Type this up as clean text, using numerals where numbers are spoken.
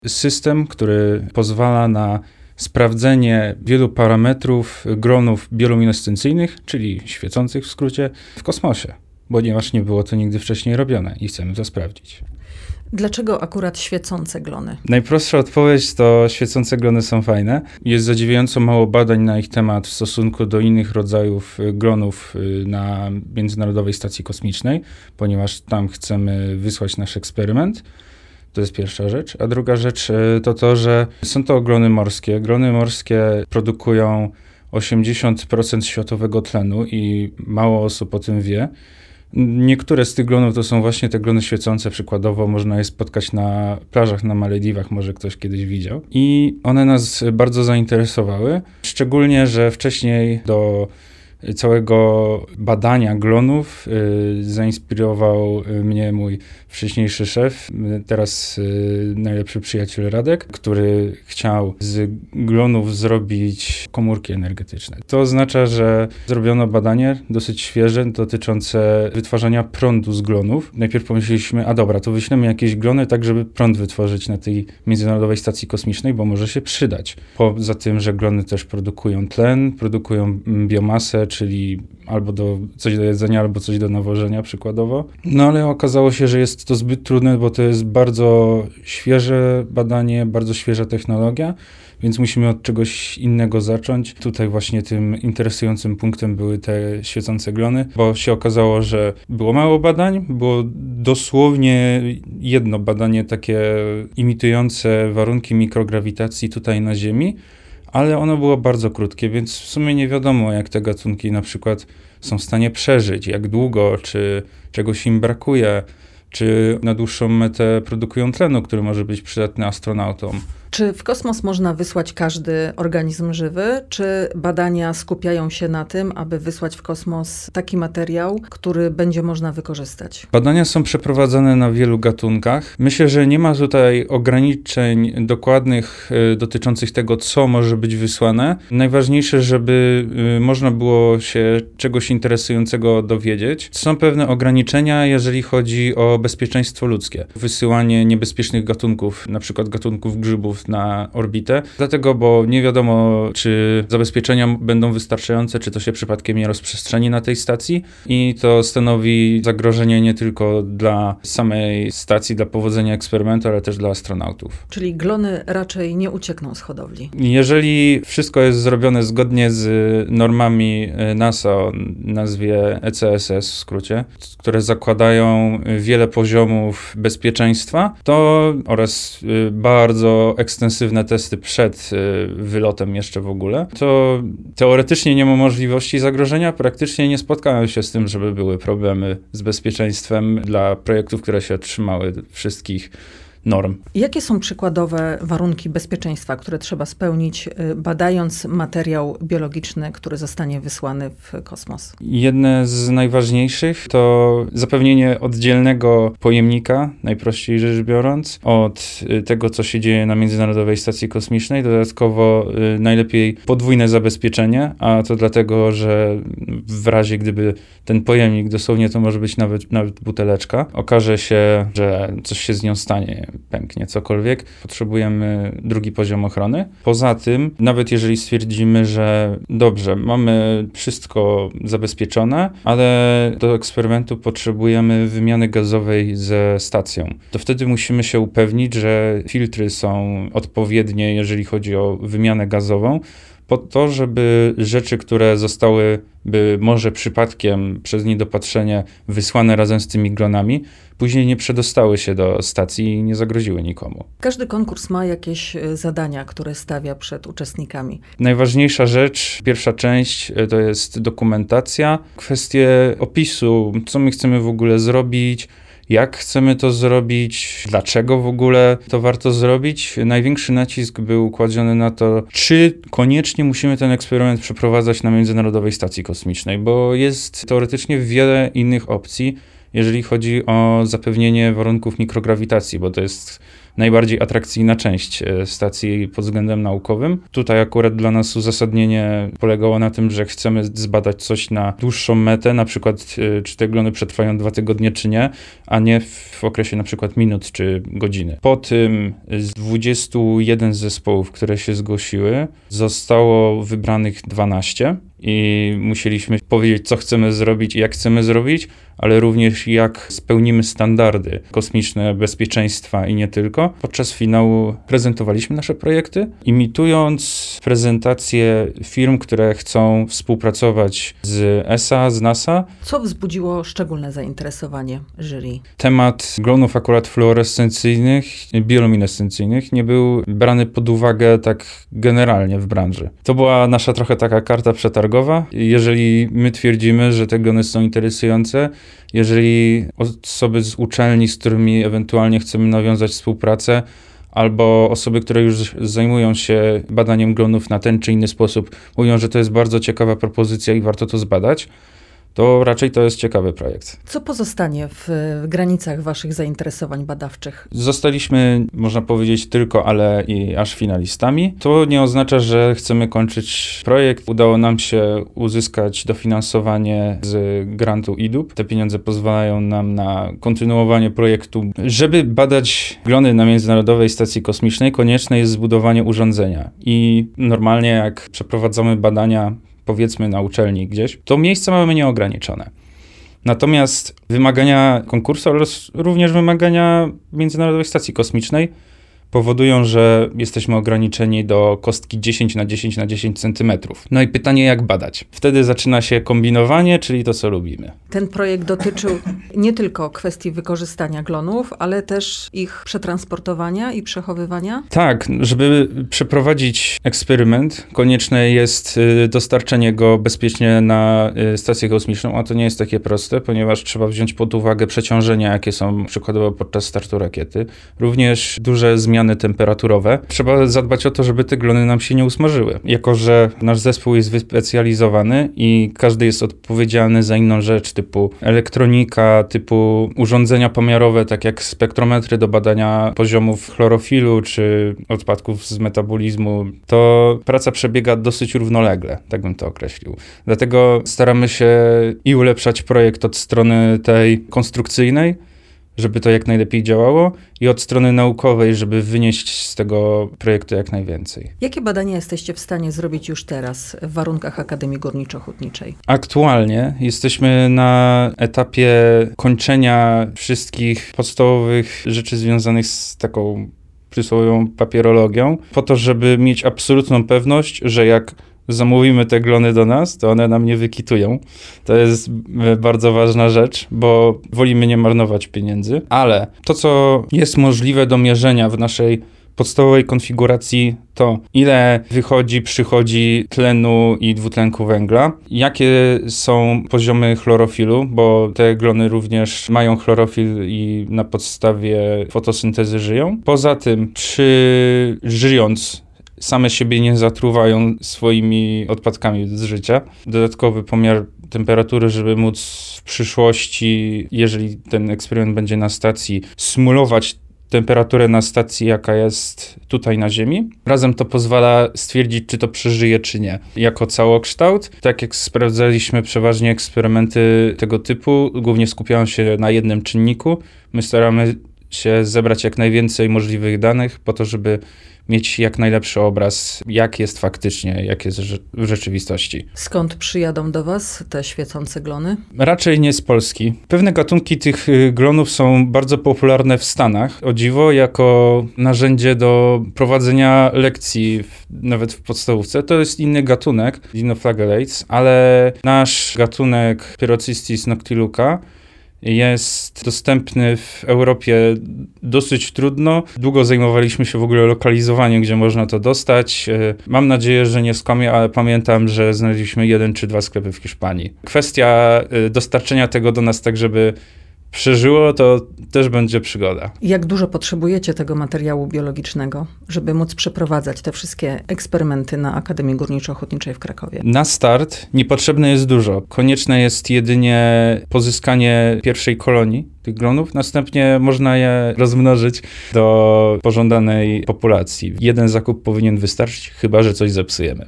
system, który pozwala na sprawdzenie wielu parametrów glonów bioluminescencyjnych, czyli świecących w skrócie, w kosmosie, ponieważ nie było to nigdy wcześniej robione i chcemy to sprawdzić. Dlaczego akurat świecące glony? Najprostsza odpowiedź to świecące glony są fajne. Jest zadziwiająco mało badań na ich temat w stosunku do innych rodzajów glonów na Międzynarodowej Stacji Kosmicznej, ponieważ tam chcemy wysłać nasz eksperyment. To jest pierwsza rzecz. A druga rzecz to to, że są to glony morskie. Glony morskie produkują 80% światowego tlenu i mało osób o tym wie. Niektóre z tych glonów to są właśnie te glony świecące, przykładowo można je spotkać na plażach na Malediwach, może ktoś kiedyś widział. I one nas bardzo zainteresowały, szczególnie, że wcześniej do całego badania glonów zainspirował mnie mój wcześniejszy szef, teraz najlepszy przyjaciel Radek, który chciał z glonów zrobić komórki energetyczne. To oznacza, że zrobiono badanie dosyć świeże dotyczące wytwarzania prądu z glonów. Najpierw pomyśleliśmy, a dobra, to wyślemy jakieś glony tak, żeby prąd wytworzyć na tej Międzynarodowej Stacji Kosmicznej, bo może się przydać. Poza tym, że glony też produkują tlen, produkują biomasę, czyli albo coś do jedzenia, albo coś do nawożenia przykładowo. No ale okazało się, że jest to zbyt trudne, bo to jest bardzo świeże badanie, bardzo świeża technologia, więc musimy od czegoś innego zacząć. Tutaj właśnie tym interesującym punktem były te świecące glony, bo się okazało, że było mało badań, było dosłownie jedno badanie takie imitujące warunki mikrograwitacji tutaj na Ziemi, ale ono było bardzo krótkie, więc w sumie nie wiadomo, jak te gatunki na przykład są w stanie przeżyć, jak długo, czy czegoś im brakuje, czy na dłuższą metę produkują tlenu, który może być przydatny astronautom. Czy w kosmos można wysłać każdy organizm żywy, czy badania skupiają się na tym, aby wysłać w kosmos taki materiał, który będzie można wykorzystać? Badania są przeprowadzane na wielu gatunkach. Myślę, że nie ma tutaj ograniczeń dokładnych dotyczących tego, co może być wysłane. Najważniejsze, żeby można było się czegoś interesującego dowiedzieć. Są pewne ograniczenia, jeżeli chodzi o bezpieczeństwo ludzkie. Wysyłanie niebezpiecznych gatunków, na przykład gatunków grzybów na orbitę, dlatego, bo nie wiadomo, czy zabezpieczenia będą wystarczające, czy to się przypadkiem nie rozprzestrzeni na tej stacji i to stanowi zagrożenie nie tylko dla samej stacji, dla powodzenia eksperymentu, ale też dla astronautów. Czyli glony raczej nie uciekną z hodowli. Jeżeli wszystko jest zrobione zgodnie z normami NASA o nazwie ECSS w skrócie, które zakładają wiele poziomów bezpieczeństwa, to oraz bardzo ekstensywne testy przed wylotem jeszcze w ogóle, to teoretycznie nie ma możliwości zagrożenia. Praktycznie nie spotkałem się z tym, żeby były problemy z bezpieczeństwem dla projektów, które się trzymały wszystkich norm. Jakie są przykładowe warunki bezpieczeństwa, które trzeba spełnić, badając materiał biologiczny, który zostanie wysłany w kosmos? Jedne z najważniejszych to zapewnienie oddzielnego pojemnika, najprościej rzecz biorąc, od tego, co się dzieje na Międzynarodowej Stacji Kosmicznej. Dodatkowo najlepiej podwójne zabezpieczenie, a to dlatego, że w razie gdyby ten pojemnik, dosłownie to może być nawet buteleczka, okaże się, że coś się z nią stanie, pęknie, cokolwiek, potrzebujemy drugi poziom ochrony. Poza tym, nawet jeżeli stwierdzimy, że dobrze, mamy wszystko zabezpieczone, ale do eksperymentu potrzebujemy wymiany gazowej ze stacją, to wtedy musimy się upewnić, że filtry są odpowiednie, jeżeli chodzi o wymianę gazową, po to, żeby rzeczy, które zostałyby może przypadkiem przez niedopatrzenie wysłane razem z tymi glonami, później nie przedostały się do stacji i nie zagroziły nikomu. Każdy konkurs ma jakieś zadania, które stawia przed uczestnikami. Najważniejsza rzecz, pierwsza część, to jest dokumentacja, kwestie opisu, co my chcemy w ogóle zrobić, jak chcemy to zrobić, dlaczego w ogóle to warto zrobić. Największy nacisk był kładziony na to, czy koniecznie musimy ten eksperyment przeprowadzać na Międzynarodowej Stacji Kosmicznej, bo jest teoretycznie wiele innych opcji, jeżeli chodzi o zapewnienie warunków mikrograwitacji, bo to jest najbardziej atrakcyjna część stacji pod względem naukowym. Tutaj akurat dla nas uzasadnienie polegało na tym, że chcemy zbadać coś na dłuższą metę, na przykład czy te glony przetrwają 2 tygodnie, czy nie, a nie w okresie na przykład minut czy godziny. Po tym z 21 zespołów, które się zgłosiły, zostało wybranych 12 i musieliśmy powiedzieć, co chcemy zrobić i jak chcemy zrobić, ale również jak spełnimy standardy kosmiczne, bezpieczeństwa i nie tylko. Podczas finału prezentowaliśmy nasze projekty, imitując prezentacje firm, które chcą współpracować z ESA, z NASA. Co wzbudziło szczególne zainteresowanie jury? Temat glonów akurat fluorescencyjnych, bioluminescencyjnych nie był brany pod uwagę tak generalnie w branży. To była nasza trochę taka karta przetargowa. Jeżeli my twierdzimy, że te glony są interesujące, jeżeli osoby z uczelni, z którymi ewentualnie chcemy nawiązać współpracę, albo osoby, które już zajmują się badaniem glonów na ten czy inny sposób, mówią, że to jest bardzo ciekawa propozycja i warto to zbadać, to raczej to jest ciekawy projekt. Co pozostanie w granicach waszych zainteresowań badawczych? Zostaliśmy, można powiedzieć, tylko, ale i aż finalistami. To nie oznacza, że chcemy kończyć projekt. Udało nam się uzyskać dofinansowanie z grantu IDUB. Te pieniądze pozwalają nam na kontynuowanie projektu. Żeby badać glony na Międzynarodowej Stacji Kosmicznej, konieczne jest zbudowanie urządzenia. I normalnie jak przeprowadzamy badania, powiedzmy na uczelni gdzieś, to miejsca mamy nieograniczone. Natomiast wymagania konkursu, ale również wymagania Międzynarodowej Stacji Kosmicznej powodują, że jesteśmy ograniczeni do kostki 10 na 10 na 10 centymetrów. No i pytanie, jak badać? Wtedy zaczyna się kombinowanie, czyli to, co lubimy. Ten projekt dotyczył nie tylko kwestii wykorzystania glonów, ale też ich przetransportowania i przechowywania? Tak, żeby przeprowadzić eksperyment, konieczne jest dostarczenie go bezpiecznie na stację kosmiczną, a to nie jest takie proste, ponieważ trzeba wziąć pod uwagę przeciążenia, jakie są przykładowo podczas startu rakiety. Również duże zmiany temperaturowe. Trzeba zadbać o to, żeby te glony nam się nie usmażyły. Jako że nasz zespół jest wyspecjalizowany i każdy jest odpowiedzialny za inną rzecz, typu elektronika, typu urządzenia pomiarowe, tak jak spektrometry do badania poziomów chlorofilu czy odpadków z metabolizmu, to praca przebiega dosyć równolegle, tak bym to określił. Dlatego staramy się i ulepszać projekt od strony tej konstrukcyjnej, żeby to jak najlepiej działało, i od strony naukowej, żeby wynieść z tego projektu jak najwięcej. Jakie badania jesteście w stanie zrobić już teraz w warunkach Akademii Górniczo-Hutniczej? Aktualnie jesteśmy na etapie kończenia wszystkich podstawowych rzeczy związanych z taką przysłowiową papierologią, po to, żeby mieć absolutną pewność, że jak zamówimy te glony do nas, to one nam nie wykitują. To jest bardzo ważna rzecz, bo wolimy nie marnować pieniędzy, ale to, co jest możliwe do mierzenia w naszej podstawowej konfiguracji, to ile przychodzi tlenu i dwutlenku węgla, jakie są poziomy chlorofilu, bo te glony również mają chlorofil i na podstawie fotosyntezy żyją. Poza tym, czy żyjąc same siebie nie zatruwają swoimi odpadkami z życia. Dodatkowy pomiar temperatury, żeby móc w przyszłości, jeżeli ten eksperyment będzie na stacji, symulować temperaturę na stacji, jaka jest tutaj na Ziemi. Razem to pozwala stwierdzić, czy to przeżyje, czy nie. Jako całokształt, tak jak sprawdzaliśmy przeważnie eksperymenty tego typu, głównie skupiają się na jednym czynniku. My staramy się zebrać jak najwięcej możliwych danych po to, żeby mieć jak najlepszy obraz, jak jest faktycznie, jak jest w rzeczywistości. Skąd przyjadą do was te świecące glony? Raczej nie z Polski. Pewne gatunki tych glonów są bardzo popularne w Stanach. O dziwo, jako narzędzie do prowadzenia lekcji, nawet w podstawówce. To jest inny gatunek, Dinoflagellates, ale nasz gatunek Pyrocystis noctiluca jest dostępny w Europie dosyć trudno. Długo zajmowaliśmy się w ogóle lokalizowaniem, gdzie można to dostać. Mam nadzieję, że nie skłamię, ale pamiętam, że znaleźliśmy 1 czy 2 sklepy w Hiszpanii. Kwestia dostarczenia tego do nas tak, żeby przeżyło, to też będzie przygoda. Jak dużo potrzebujecie tego materiału biologicznego, żeby móc przeprowadzać te wszystkie eksperymenty na Akademii Górniczo-Ochotniczej w Krakowie? Na start niepotrzebne jest dużo. Konieczne jest jedynie pozyskanie pierwszej kolonii tych glonów, następnie można je rozmnożyć do pożądanej populacji. Jeden zakup powinien wystarczyć, chyba że coś zepsujemy.